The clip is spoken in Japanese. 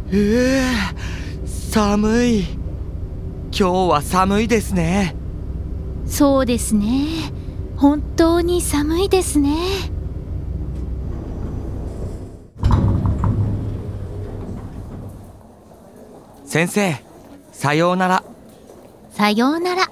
寒い。今日は寒いですね。 そうですね。本当に寒いですね。 先生、さようなら。 さようなら。